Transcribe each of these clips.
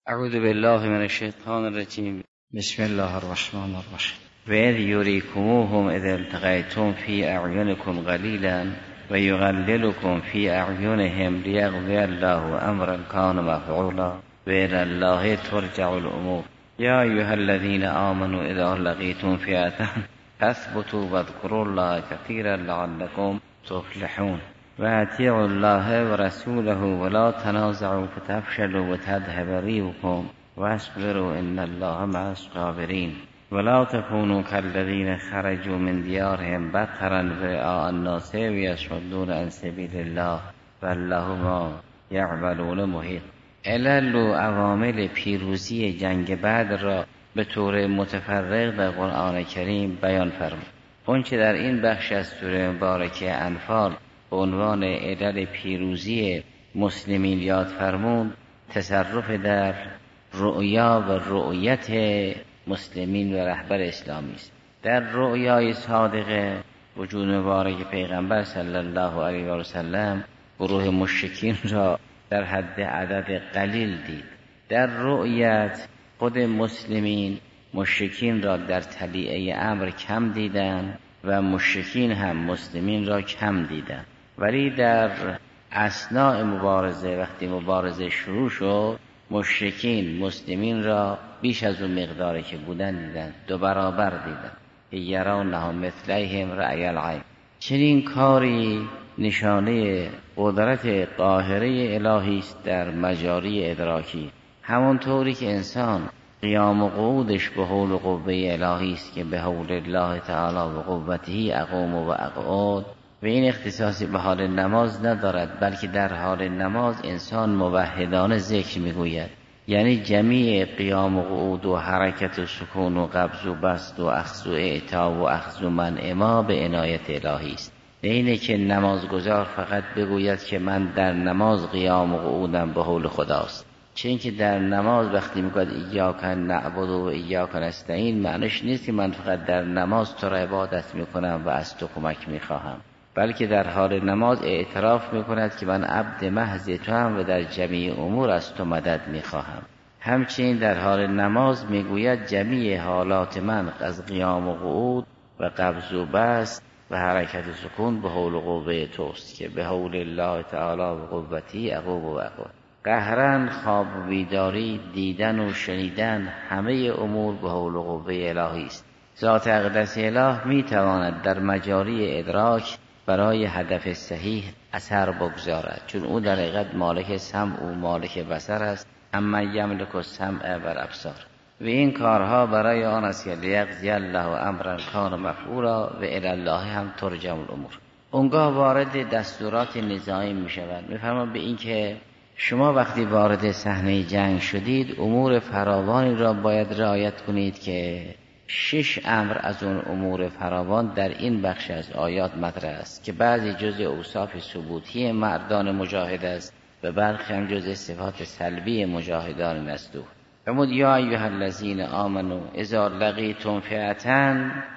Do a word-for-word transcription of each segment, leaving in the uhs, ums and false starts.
اعوذ بالله من الشیطان الرجیم. بسم الله الرحمن الرحیم. و اذ یریکموهم اذ التقیتم فی اعینکم قلیلا و یقللکم فی اعینهم لیقضی الله امرا کان مفعولا و الی الله ترجع الامور. یا ایها الذین آمنوا اذا لقیتم فئة فاثبتوا واذکروا الله کثیرا لعلکم تفلحون و اطیعوا الله و رسوله ولا تنازعوا فتفشلوا وتذهب ريحكم واصبروا ان الله مع الصابرین ولا تكونوا كالذين خرجوا من ديارهم بطرا رئاء الناس ويصدون عن سبيل الله والله ما يعملون محيط. علل و عوامل پیروزی جنگ بدر را به طور متفرق در قرآن کریم بیان فرمود. آنچه در این بخش از سوره مبارکه انفال به عنوان علل پیروزی مسلمین یاد فرمود، تصرف در رؤیا و رؤیت مسلمین و رهبر اسلامی است. در رؤیای صادقه وجود مبارک پیغمبر صلی الله علیه و سلم گروه مشرکین را در حد عدد قلیل دید. در رؤیت خود مسلمین مشرکین را در طلیعه امر کم دیدند و مشرکین هم مسلمین را کم دیدند، ولی در اثناء مبارزه وقتی مبارزه شروع شد مشرکین مسلمین را بیش از اون مقداری که بودن دیدند، دو برابر دیدند. یرونهم مثلیهم رأی العین. چنین کاری نشانه قدرت قاهره الهی است در مجاری ادراکی، همونطوری که انسان قیام و قعودش به حول و قوه الهی است که به حول الله تعالی و قوته اقوم و اقعد، و این اختصاصی به حال نماز ندارد، بلکه در حال نماز انسان موحدانه ذکر میگوید، یعنی جمیع قیام و قعود و حرکت و سکون و قبض و بسط و اخذ و اعطا و اخذ و منع ما به عنایت الهی است. اینه که نمازگزار فقط بگوید که من در نماز قیام و قعودم به حول خداست، چون که در نماز وقتی میگوید ایاک نعبد و ایاک نستعین، معنیش نیست که من فقط در نماز تو را عبادت میکنم و از تو کمک میخواهم، بلکه در حال نماز اعتراف میکند که من عبد محض تو هم و در جمیع امور از تو مدد میخواهم. همچنین در حال نماز میگوید جمیع حالات من از قیام و قعود و قبض و بسط و حرکت و سکون به حول و قوه توست که به حول الله تعالی و قوتی اقوم و اقوم. قهرن خواب و بیداری، دیدن و شنیدن، همه امور به حول و قوه الهی است. ذات اقدس اله میتواند در مجاری ادراک برای هدف صحیح اثر بگذارد، چون او در حقیقت مالک سمع و مالک بصر است. اما یملک السمع و الابصار. و این کارها برای آن است که لیقضی الله امرا کان مفعولا و الی الله هم ترجع الامور. اونگاه وارد دستورات نظامی می شود. میفرماید به این که شما وقتی وارد صحنه جنگ شدید امور فراوانی را باید رعایت کنید که شش امر از اون امور فراوان در این بخش از آیات مطرح است که بعضی جزء اوصاف ثبوتی مردان مجاهد است و برخی هم جزء صفات سلبی مجاهدان نستو. فرمود یا ایها الذین آمنوا اذا لقیتم فئة،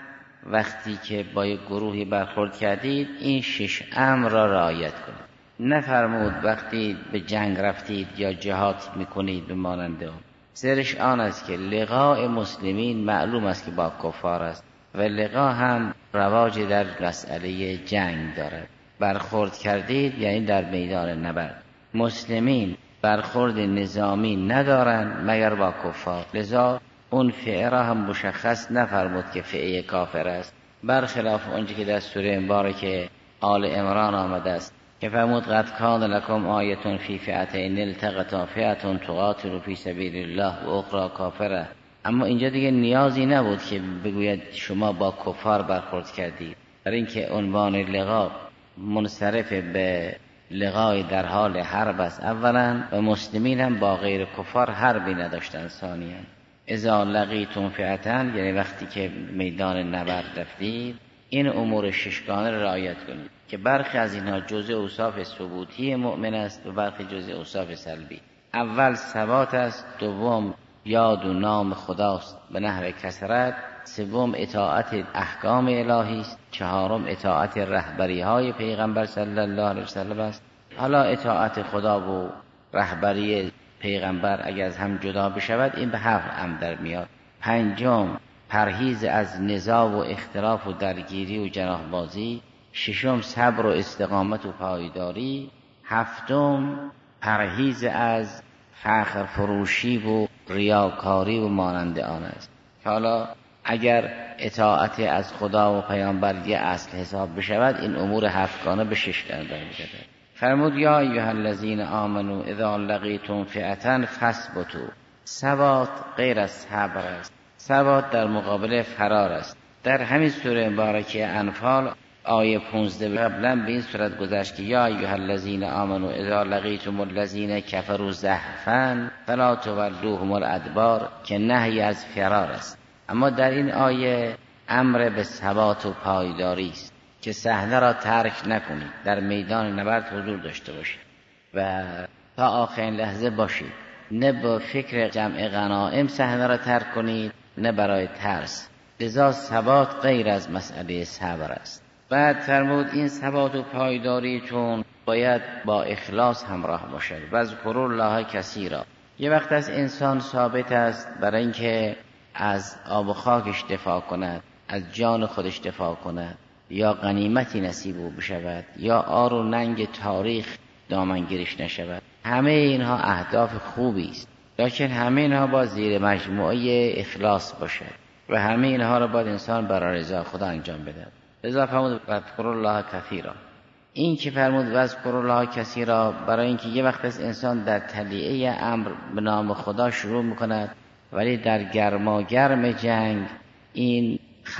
وقتی که با یک گروهی برخورد کردید این شش امر را رعایت کنید. نفرمود وقتی به جنگ رفتید یا جهاد میکنید به مانند اون. سرش آن است که لقاء مسلمین معلوم است که با کفار است و لقاء هم رواج در مسئله جنگ دارد. برخورد کردید یعنی در میدان نبرد. مسلمین برخورد نظامی ندارند مگر با کفار، لذا اون فئه را هم مشخص نفرمود که فئه کافر است، برخلاف اونچه که در سوره مبارکه آل عمران آمده است که فرمود قد کان لکم آیة فی فئتین التقطا فئة تقاتل فی سبیل الله و اخرى کافره. اما اینجا دیگه نیازی نبود که بگوید شما با کفار برخورد کردید، برای اینکه عنوان لقا منصرف به لقای در حال حرب است اولا، و مسلمین هم با غیر کفار حربی نداشتن ثانیا. اذا لقیتم فئة یعنی وقتی که میدان نبرد رفتید این امور ششگانه را رعایت کنید که برخی از اینها جزء اوصاف ثبوتی مؤمن است و برخی جزء اوصاف سلبی. اول ثبات است، دوم یاد و نام خداست به نحو کثرت، سوم اطاعت احکام الهی است، چهارم اطاعت رهبری های پیغمبر صلی الله علیه و سلم است. حالا اطاعت خدا و رهبری پیغمبر اگر از هم جدا بشود این به هفت امر در میاد. پنجم پرهیز از نزاع و اختلاف و درگیری و جناح‌بازی. ششم صبر و استقامت و پایداری. هفتم پرهیز از فخر فروشی و ریاکاری و مانند آن است. حالا اگر اطاعت از خدا و پیامبر یه اصل حساب بشود این امور هفتگانه به شش در برمی‌گردد. فرمود یا ایها الذین آمنوا اذا لقیتم فئة فاثبتوا. ثبات غیر از صبر است. ثبات در مقابل فرار است. در همین سوره مبارکه انفال آیه پانزده قبلا به این صورت گذشت که یا ایها الذین آمنوا اذا لقیتم الذین کفروا زحفا فلا تولوهم الادبار که نهی از فرار است. اما در این آیه امر به ثبات و پایداری است که صحنه را ترک نکنید، در میدان نبرد حضور داشته باشید و تا آخرین لحظه باشید، نه با فکر جمع غنایم صحنه را ترک کنید نه برای ترس. لذا ثبات غیر از مسئله صبر است. بعد فرمود این ثبات و پایداریتون باید با اخلاص همراه باشد. واذکروا الله کثیرا. یه وقت از انسان ثابت است برای اینکه از آب و خاکش دفاع کند، از جان خودش دفاع کند، یا غنیمتی نصیب او بشود، یا آر و ننگ تاریخ دامنگیرش نشود. همه اینها اهداف خوبی است، لیکن همه اینها با زیر مجموعه اخلاص باشد و همه اینها را باید انسان برای رضا خدا انجام بده. لذا فرمود واذکروا الله کثیرا. این که فرمود واذکروا الله کثیرا برای اینکه یه وقت از انسان در تلیعه امر به نام خدا شروع میکند، ولی در گرماگرم جنگ این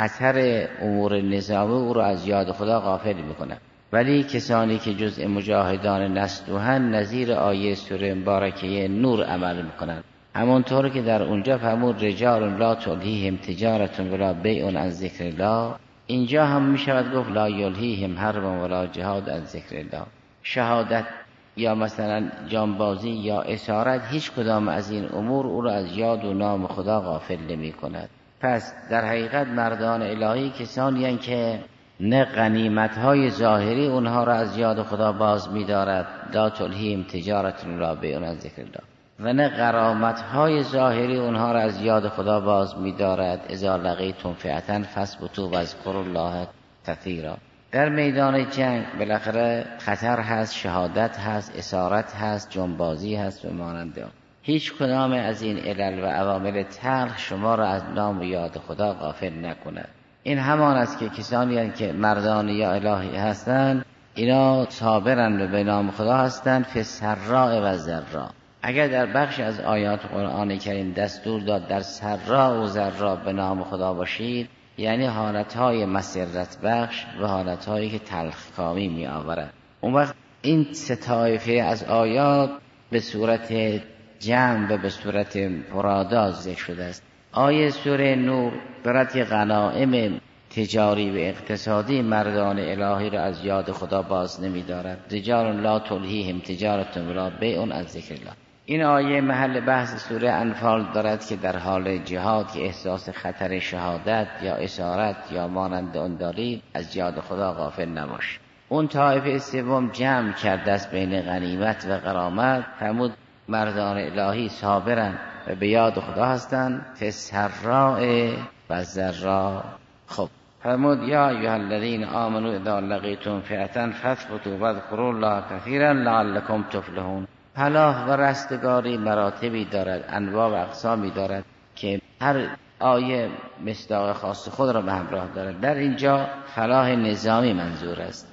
خطر امور نظامی او را از یاد خدا غافل میکند. ولی کسانی که جزء مجاهدان نصدوهن نظیر آیه سوره مبارکه نور عمل میکنند. همونطور که در اونجا فرمود رجال لا تلهیهم تجارت ولا بیع عن ذکر الله، اینجا هم میشود گفت لا یلهیهم حرب ولا جهاد عن ذکر الله. شهادت یا مثلا جانبازی یا اسارت، هیچ کدام از این امور او را از یاد و نام خدا غافل نمی کند. پس در حقیقت مردان الهی کسانی هستند که نه غنیمت‌های ظاهری اونها را از یاد خدا باز می‌دارد، لا تلهیهم تجارت ولا بیع عن ذکر الله، و نه غرامت‌های ظاهری اونها را از یاد خدا باز می‌دارد، اذا لقیتم فئة فاثبتوا واذکروا الله کثیرا. در میدان جنگ بالاخره خطر هست، شهادت هست، اسارت هست، جنبازی هست و مانند آن. هیچ کدام از این علل و عوامل تلخ شما را از نام و یاد خدا غافل نکند. این همان است که کسانی هستند که مردان یا الهی هستند، اینا صابرند و به نام خدا هستند فی السراء و ضراء. اگر در بخش از آیات قرآن کریم دستور داد در سراء و ضراء به نام خدا باشید، یعنی حالتهای مسرت بخش و حالتهایی که تلخکامی می آورد. اون وقت این سه طایفه از آیات به صورت جمع و به صورت مفردا ذکر شده است. آیه سوره نور برات غنایم تجاری و اقتصادی مردان الهی را از یاد خدا باز نمی دارد. رجال لا تلهیهم تجارت ولا بیع عن ذکر الله. این آیه محل بحث سوره انفال دارد که در حال جهاد که احساس خطر شهادت یا اسارت یا مانند آن دارید، از یاد خدا غافل نباش. اون طایفه سوم جمع کرد دست بین غنیمت و غرامت، فرمود مردان الهی صابرن و به یاد خدا هستند فی السراء و ضراء. خب فرمود یا ایها الذین آمنوا اذا لقیتم فئة فاثبتوا واذکروا الله کثیرا لعلکم تفلحون. فلاح و رستگاری مراتبی دارد، انواع و اقسامی دارد که هر آیه مصداق خاص خود را به همراه دارد. در اینجا فلاح نظامی منظور است،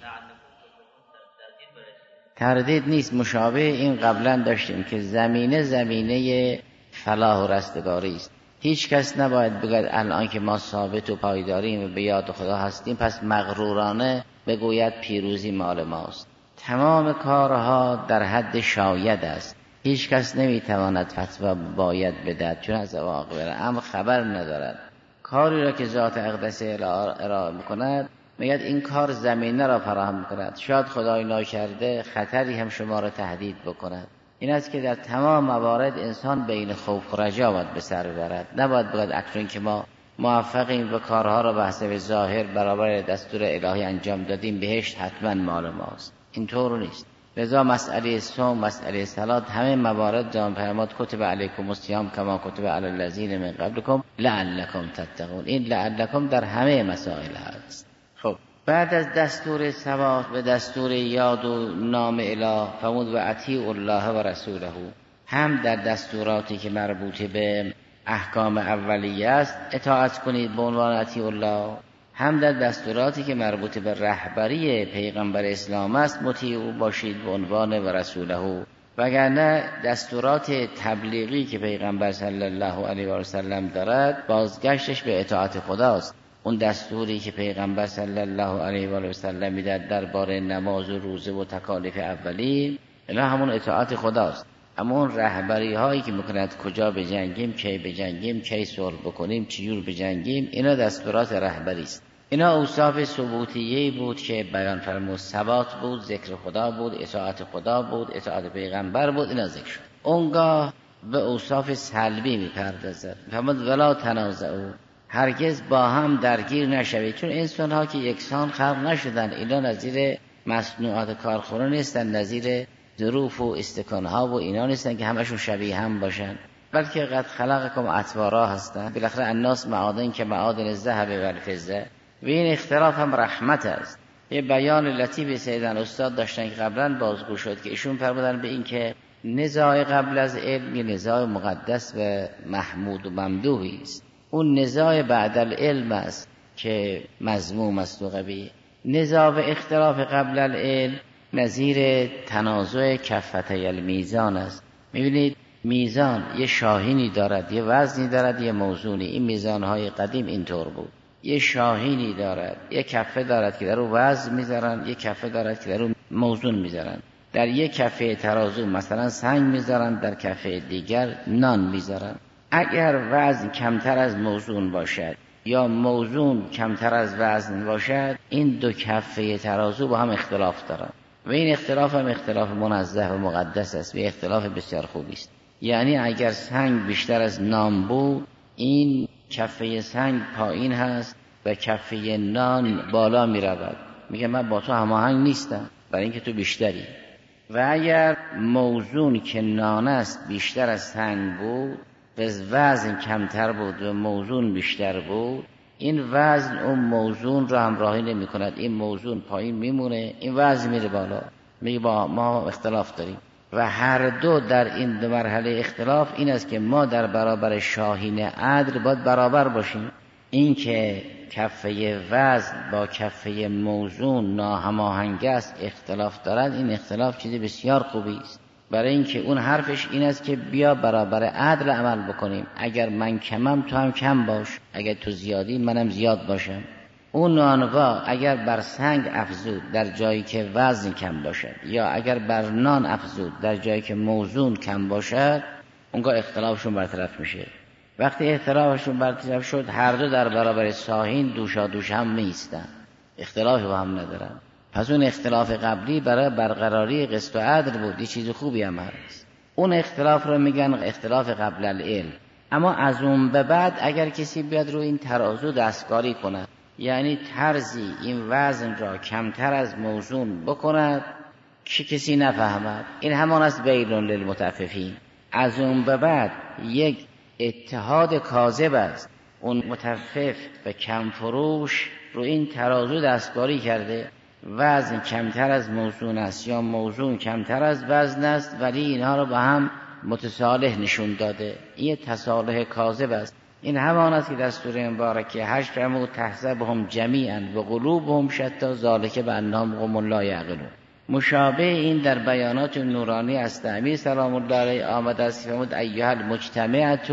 تردید نیست. مشابه این قبلا داشتیم که زمینه زمینه فلاح و رستگاری است. هیچ کس نباید بگوید الان که ما ثابت و پایداریم و به یاد خدا هستیم پس مغرورانه بگوید پیروزی مال ماست. تمام کارها در حد شاید است. هیچ کس نمیتواند فتوا باید بدهد چون از عواقب امر خبر ندارد. کاری را که ذات اقدس ارائه میکند میگه این کار زمینه را فراهم میکند، شاید خدای ناکرده خطری هم شما را تهدید بکند. این است که در تمام موارد انسان بین خوف و رجا باید به سر ببرد. نباید بگوید اکنون که ما موفقیم و کارها را به حسب ظاهر برابر دستور الهی انجام دادیم بهشت حتما مال ماست. اینطور نیست. لذا مسئله صوم، مسئله صلات، همه موارد جان فرمود کتب علیکم الصیام کما کتب علی الذین من قبلکم لعلکم تتقون. این لعلکم در همه مسائل هست. خب بعد از دستور ثبات به دستور یاد و نام اله فرمود و اطیعوا الله و رسوله، هم در دستوراتی که مربوط به احکام اولیه است اطاعت کنید به عنوان اطیعوا الله، هم در دستوراتی که مربوط به رهبری پیغمبر اسلام است مطیع باشید به عنوان و رسوله. وگرنه دستورات تبلیغی که پیغمبر صلی الله علیه و سلم دارد بازگشتش به اطاعت خداست. اون دستوری که پیغمبر صلی الله علیه و سلم میداد درباره نماز و روزه و تکالیف اولی، اینا همون اطاعت خداست. اما اون رهبری هایی که میکند کجا بجنگیم، کی بجنگیم، کی صلح بکنیم، چجور بجنگیم، اینا دستورات رهبری است. اینا اوصاف ثبوتیه بود که بیان فرمود، ثبات بود، ذکر خدا بود، اطاعت خدا بود، اطاعت پیغمبر بود، اینا ذکر شد. اونگاه به اوصاف سلبی میپردازد، فرمود ولا تنازعوا، هرگز با هم درگیر نشوید، چون انسان ها که یکسان خلق نشدن، اینا نظیر مصنوعات کارخونه نیستن، نظیر ظروف و استکان ها و اینا نیستن که همشون شبیه هم باشن، بلکه قد خلقکم اطوارا هستن. بالاخره الناس معادن که معادن الذهب و الفضه، و این اختلاف هم رحمت است. یه بیان لطیف سیدن استاد داشتن که قبلا بازگو شد که ایشون فرمودن به این که نزاع قبل از علم یه نزاع مقدس و محمود و ممدوحی است. اون نزاع بعد العلم است که مذموم است و قبیح. نزاع و اختلاف قبل العلم نظیر تنازع کفتي المیزان است. میبینید میزان یه شاهینی دارد، یه وزنی دارد، یه موزونی. این میزانهای قدیم اینطور بود، یه شاهینی دارد، یه کفه دارد که در اون وزن میذارن، یه کفه دارد که در اون موزون میذارن. در یک کفه ترازو مثلا سنگ میذارن، در کفه دیگر نان میذارن. اگر وزن کمتر از موزون باشد یا موزون کمتر از وزن باشد، این دو کفه ترازو با هم اختلاف دارن و این اختلاف هم اختلاف منزه و مقدس است و اختلاف بسیار خوبی است. یعنی اگر سنگ بیشتر از نان بود، این کفه سنگ پایین هست و کفه نان بالا می رود. میگه من با تو هماهنگ نیستم برای اینکه تو بیشتری. و اگر موزون که نان است بیشتر از سنگ بود و وزن کمتر بود و موزون بیشتر بود، این وزن اون موزون رو همراهی نمی کند، این موزون پایین میمونه، این وزن میره بالا. میگه با ما اختلاف داریم. و هر دو در این دو مرحله اختلاف این است که ما در برابر شاهین عدل باید برابر باشیم. این که کفه وزن با کفه موزون ناهماهنگ است، اختلاف دارد، این اختلاف چیزی بسیار خوبی است، برای اینکه اون حرفش این است که بیا برابر عدل عمل بکنیم. اگر من کمم تو هم کم باش، اگر تو زیادی منم زیاد باشم. اون نانوا اگر بر سنگ افزود در جایی که وزن کم باشد، یا اگر بر نان افزود در جایی که موزون کم باشد، اونگاه اختلافشون برطرف میشه. وقتی اختلافشون برطرف شد، هر دو در برابر شاهین دوشا دوش هم میستن، اختلافی با هم ندارن. پس اون اختلاف قبلی برای برقراری قسط و عدل بود، یه چیز خوبی هم هست. اون اختلاف رو میگن اختلاف قبل العلم. اما از اون به بعد اگر کسی بیاد رو این ترازو دستکاری کنه، یعنی ترزی این وزن را کمتر از موزون بکند که کسی نفهمد، این همان است ویل للمطففین. از اون به بعد یک اتحاد کاذب است. اون مطفف و کم فروش رو این ترازو دستکاری کرده، وزن کمتر از موزون است یا موزون کمتر از وزن است، ولی اینها رو با هم متصالح نشون داده. این تصالح کاذب است. این همان است که دستور مبارکه هشت فرمود تحسبهم جمیعا و قلوبهم شتی ذالک بانهم قوم لا یعقلون. مشابه این در بیانات نورانی است. امیر سلام الله علیه آمده است فرمود ایها المجتمعة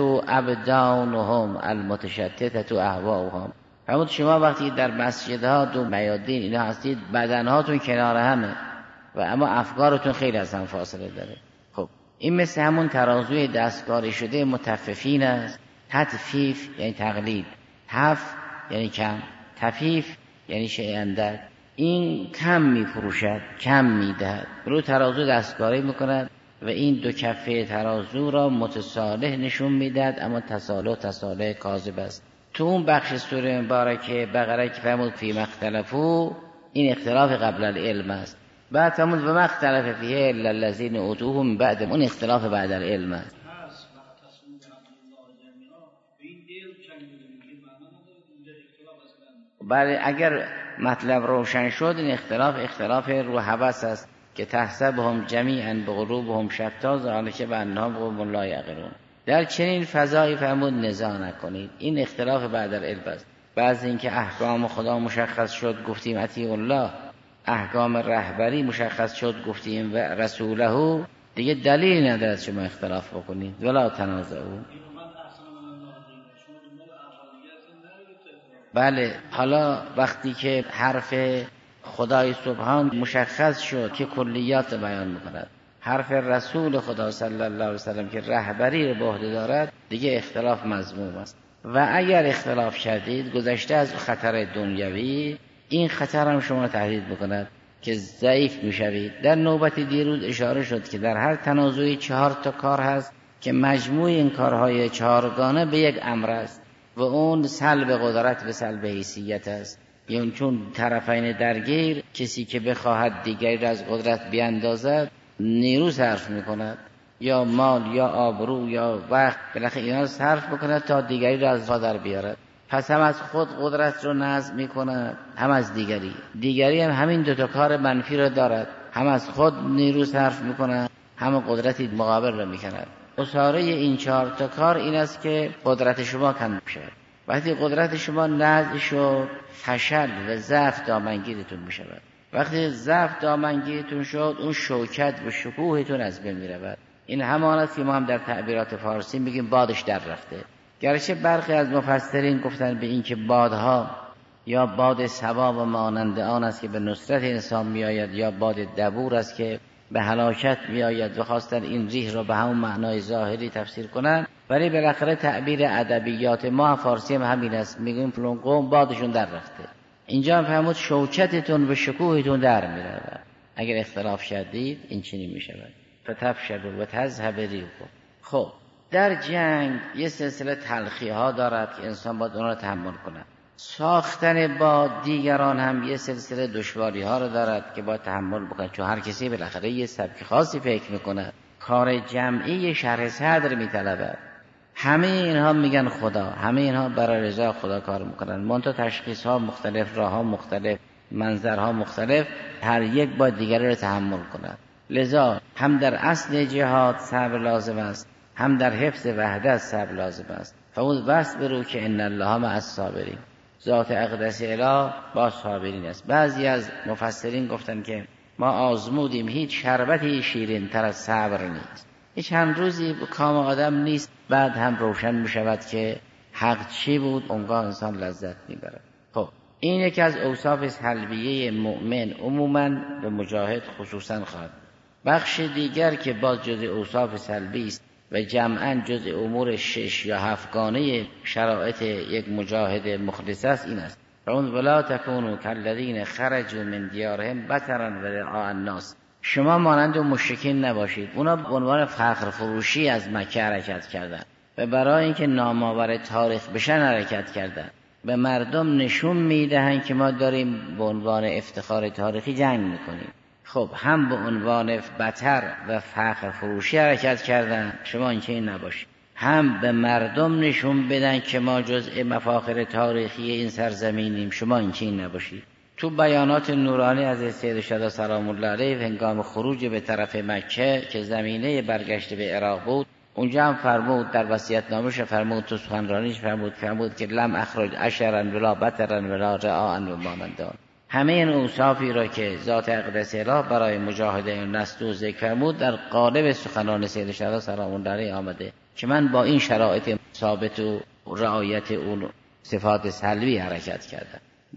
ابدانهم المتشتتة اهواؤهم. فرمود شما وقتی در مسجدها دو میادین اینا هستید، بدنهاتون کنار همه و اما افکارتون خیلی از هم فاصله داره. خب این مثل همون ترازوی دستکاری شده متففین است. تطفیف یعنی تقلید، تف یعنی کم، تفیف یعنی شیء اندک. این کم می فروشد، کم می دهد، رو ترازو دستکاری میکند و این دو کفه ترازو را متصالح نشون میدهد، اما تصالح تصالح کاذب است. تو اون بخش سوره مبارکه بقره که فرمود فی مختلفو، این اختلاف قبل العلم است. بعد فرمود و ما اختلف فیه الا الذین اوتوه من بعد، اون اختلاف بعد العلم است. بله اگر مطلب روشن شد این اختلاف اختلاف رو هوس است که تحسبهم جمیعا بقلوبهم شتی ذلک بانهم قوم لا یعقلون. در چنین فضایی فرمود نزاع نکنید. این اختلاف بعد العلم است. بعضی اینکه احکام خدا مشخص شد گفتیم اطیعوا الله، احکام رهبری مشخص شد گفتیم و رسوله، دیگه دلیل ندارد شما اختلاف بکنید. ولا تنازعوا. بله حالا وقتی که حرف خدای سبحان مشخص شد که کلیات بیان میکند، حرف رسول خدا صلی الله علیه وسلم که رهبری رو به عهده دارد، دیگه اختلاف مذموم است. و اگر اختلاف کردید گذشته از خطر دنیوی، این خطر هم شما تهدید بکند که ضعیف میشوید. در نوبت دیروز اشاره شد که در هر تنازعی چهار تا کار هست که مجموع این کارهای چهارگانه به یک امر است و اون سلب قدرت و سلب حیثیت است. یعنی چون طرفین درگیر، کسی که بخواهد دیگری را از قدرت بیاندازد نیرو صرف میکند، یا مال یا آبرو یا وقت، بالاخره اینا صرف بکند تا دیگری را از پا در بیارد. پس هم از خود قدرت رو نزع میکند، هم از دیگری. دیگری هم همین دو تا کار منفی را دارد، هم از خود نیرو صرف میکند، هم قدرتی مقابل را میکند. اصاره این چهار تا کار این است که قدرت شما کم شود. وقتی قدرت شما نزع شد، فشل و ضعف دامنگیرتون میشود. وقتی ضعف دامنگیرتون شد، اون شوکت و شکوهتون از بین میرود. این همان است که ما هم در تعبیرات فارسی میگیم بادش در رفته. گرچه برخی از مفسرین گفتن به این که بادها یا باد صبا و مانند آن است که به نصرت انسان میآید، یا باد دبور است که به هلاکت میآید، و خواستن این ریح را به همون معنای ظاهری تفسیر کنن. ولی بالاخره تعبیر ادبیات ما فارسی هم همین است، میگیم فلان قوم بادشون در رفته. اینجا هم فرمود شوکتتون به شکوهتون در میرود. اگر اختلاف شدید این چنین میشود. فتفشلوا و تذهب ریحکم. خب در جنگ یه سلسله تلخی ها دارد که انسان باید اون را تحمل کند. ساختن با دیگران هم یه سلسله دشواری ها را دارد که باید تحمل بکند، چون هر کسی بالاخره یه سبک خاصی فکر میکند. کار جمعی شرح صدر میطلبد. همه اینها میگن خدا، همه اینها برای رضا خدا کار میکنن، منتها تشخیص ها مختلف، راه ها مختلف، منظرها مختلف، هر یک باید دیگری را تحمل کند. لذا هم در اصل جهاد صبر لازم است، هم در حفظ وحدت صبر لازم است. فوز بس برو که ان الله مع الصابرین، ذات اقدس اله با صابرین است. بعضی از مفسرین گفتن که ما آزمودیم هیچ شربتی شیرین تر از صبر نیست. هیچ چند روزی کام آدم نیست، بعد هم روشن می شود که حق چی بود، اونگاه انسان لذت می برد. خب این یکی از اوصاف سلبیه مؤمن عموماً و مجاهد خصوصاً خواهد. بخش دیگر که باز جز اوصاف سلبی است و جمعاً جز امور شش یا هفتگانه شرایط یک مجاهد مخلص است این است: اون ولا تکونوا کالذین خرجوا من دیارهم بطرا و رئاء الناس. شما مانند مشرکین نباشید. اونا به عنوان فخر فروشی از مکه حرکت کردند و برای اینکه نامآور تاریخ بشن حرکت کردند. به مردم نشون میدهند که ما داریم به عنوان افتخار تاریخی جنگ میکنیم. خب هم به عنوان بطر و فخر فروشی حرکت کردن، شما اینکه این نباشید. هم به مردم نشون بدن که ما جزء مفاخر تاریخی این سرزمینیم، شما اینکه این نباشید. تو بیانات نورانی از سید شهدا سلام الله علیه هنگام خروج به طرف مکه که زمینه برگشت به عراق بود، اونجا هم فرمود در وصیت‌نامه‌اش فرمود، تو سخنرانیش فرمود فرمود که لم اخرج عشرا ولا بطرا ولا رعاء و مانندان. همه این اوصافی را که ذات اقدس اله برای مجاهدین نست و ذکر فرمود در قالب سخنان سید شهدا سلام الله علیه آمده که من با این شرایط ثابت و رعایت اون صفات سلبی حرکت کردم.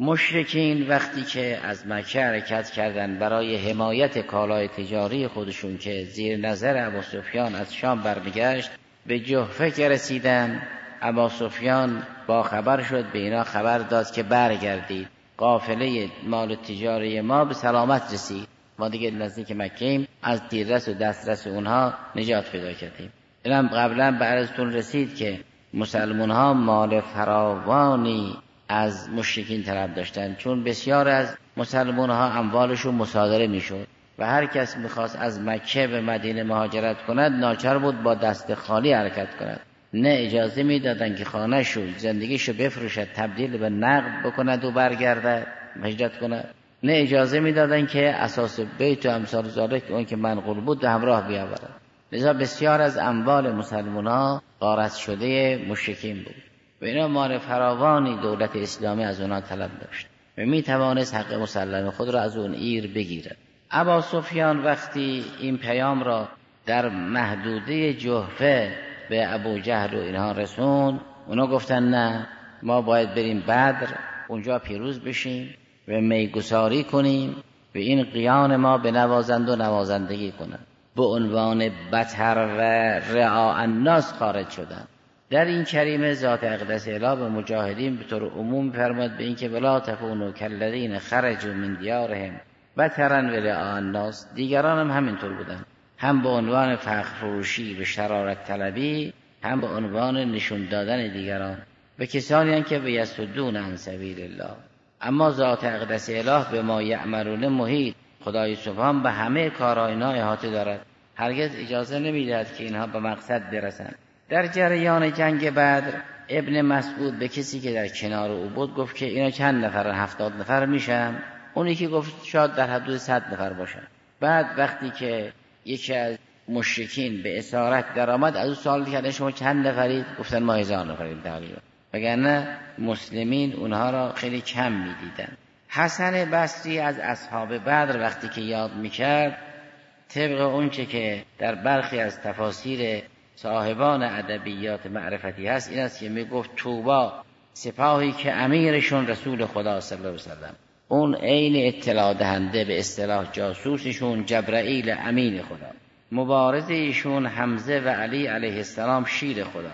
مشرکین وقتی که از مکه حرکت کردند برای حمایت کالای تجاری خودشون که زیر نظر ابوسفیان از شام برمیگشت، به جحفه رسیدن. ابوسفیان با خبر شد، به اینا خبر داد که برگردید، قافله مال تجاری ما به سلامت رسید، ما دیگه نزدیک مکه‌ایم، از تیررس و دسترس اونها نجات پیدا کردیم. اینم قبلا به عرضتون رسید که مسلمان ها مال فراوانی از مشرکین طلب داشتن، چون بسیار از مسلمان ها اموالشون مصادره میشد. و هر کس میخواست از مکه به مدینه مهاجرت کند ناچار بود با دست خالی حرکت کند. نه اجازه میدادن که خانه‌شو زندگیشو بفروشد تبدیل به نقد بکند و برگرده هجرت کند، نه اجازه میدادن که اساس بیت و امثال ذالک اون که منقول بود به همراه بیاورد. لذا بسیار از اموال مسلمان‌ها غارت شده مشرکین بود و اینا مال فراوانی دولت اسلامی از اونا طلب داشت و می توانست حق مسلم خود را از اون ایر بگیرد. ابا سفیان وقتی این پیام را در محدوده جحفه به ابو جهل و اینها رسوند، اونا گفتن نه، ما باید بریم بدر، اونجا پیروز بشیم و میگساری کنیم و این قیان ما به نوازند و نوازندگی کنند. به عنوان بطر و رعاء الناس خارج شدند. در این کریمه ذات اقدس اله به مجاهدین به طور عموم فرمود به این که ولا تکونوا کالذین خرجوا من دیارهم بطرا و رعاء الناس. دیگران هم همینطور بودند، هم به عنوان فخر فروشی و شرارت طلبی، هم به عنوان نشون دادن دیگران به کسانی که بیصدون عن سبیل الله. اما ذات اقدس اله به ما یعملون محیط. خدای سبحان به همه کارهای اینا احاطه دارد، هرگز اجازه نمیدهد که اینها به مقصد برسند. در جریان جنگ بدر ابن مسعود به کسی که در کنار او بود گفت که اینا چند نفرن؟ هفتاد نفر میشن؟ اونی که گفت شاید در حدود صد نفر باشن. بعد وقتی که یکی از مشرکین به اسارت در آمد از او سوال کردن شما چند نفرید؟ گفتن ما هزار نفریم تقریبا، وگرنه مسلمین اونها را خیلی کم میدیدن. حسن بصری از اصحاب بدر وقتی که یاد میکرد، طبق اونچه که در برخی از تفاسیر صاحبان ادبیات معرفتی هست، این است که میگفت توبا سپاهی که امیرشون رسول خدا صلی الله علیه وسلم، اون عین اطلاع دهنده به اصطلاح جاسوسشون جبرائیل امین خدا، مبارز ایشون حمزه و علی علیه السلام شیر خدا،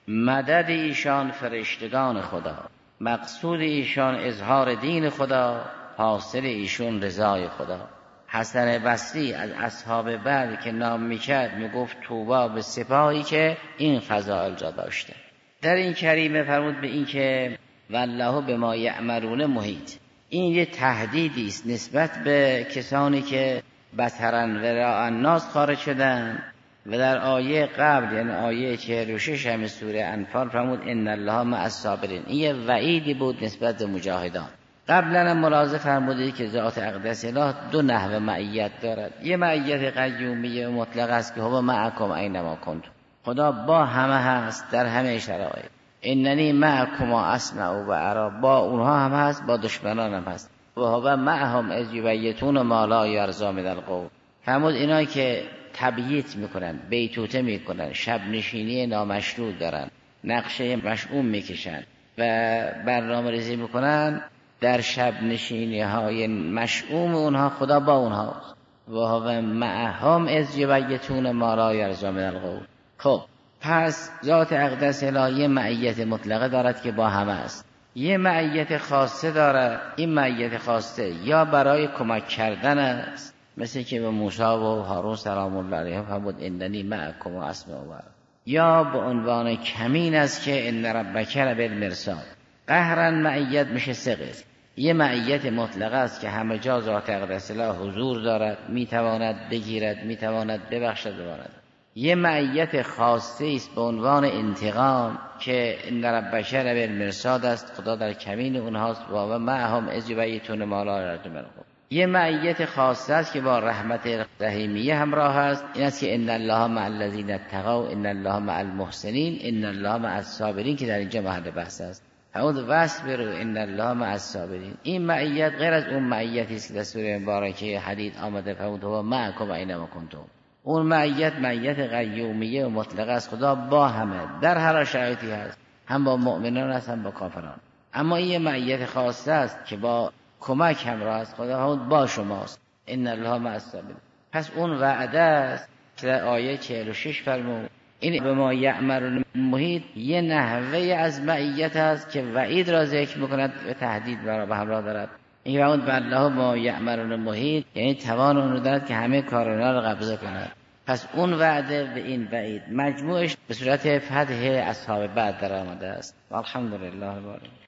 مدد ایشان فرشتگان خدا، مقصود ایشان اظهار دین خدا، حاصل ایشون رضای خدا. حسن بصری از اصحاب بدر که نام میکرد میگفت توبا به سپاهی که این فضائل را داشته. در این کریمه فرمود به این که والله بما یعملون محیط. این یه تهدیدی است نسبت به کسانی که بطرا و رعاء الناس خارج شدن. و در آیه قبل یعنی آیه چهل و شش همه سوره انفال فرمود ان الله مع الصابرین. این یه وعیدی بود نسبت به مجاهدان. قبلا هم ملاحظه فرمودید که ذات اقدس اله دو نحو معیت دارد. یه معیت قیومیه مطلق است که هو معکم اینما کنتم، خدا با همه هست در همه شرایط. اننی معکم اسمع و ارى، با اونها هم هست، با دشمنان هم هست. و هو معهم اذ یبیتون ما لا یرضی من القول. فرمود اینا که تبییت میکنن، بیتوته میکنن، شب نشینی نامشروع دارن، نقشه مشؤوم میکشن و برنامه ریزی میکنن، در شب نشینی های مشؤوم اونها خدا با اونها و هو معهم اذ یبیتون ما لا یرضی من القول. خب پس ذات اقدس اله یه معیت مطلقه دارد که با همه است، یه معیت خاصه دارد. این معیت خاصه یا برای کمک کردن است، مثل که به موسی و هارون سلام الله علیهم فرمود اننی معکم اسمع و ارى، یا به عنوان کمین است که ان ربک لبالمرصاد. قهرا معیت میشه سه قسم. یه معیت مطلقه است که همه جا ذات اقدس اله حضور دارد، میتواند بگیرد، میتواند ببخشد ببارد. یه معیت خاصه است به عنوان انتقام که ان ربک لبالمرصاد است، خدا در کمین اونهاست و معهم اذ یبیتون ما لا یرضی من القول. یه معیت خاصه است که با رحمت رحیمیه همراه است، این است که ان الله مع الذین اتقوا ان الله مع المحسنین ان الله مع الصابرین که در اینجا محل بحث است. حمود واصبروا ان الله مع الصابرین. این معیت غیر از اون معیتی است که در سوره مبارکه حدید آمده فرمود هو معکم اینما کنتم. اون معیت معیت قیومیه و مطلقه است، خدا با همه در هر شرایطی هست، هم با مؤمنان است هم با کافران. اما این معیت خاصه است که با کمک همراه است، خدا با شماست، ان الله مع الصابرین. پس اون وعده است که در آیه چهل و شش فرمود این به ما یعملون محیط یه نحوه از معیت است که وعید را ذکر میکند و تهدید را به همراه دارد. این فرمود والله ما یعملون محیط یعنی توان اون دارد که همه کارنا را قبضه کند. پس اون وعده به این وعید مجموعش به صورت فتح اصحاب بعد در آمده است. الحمدلله.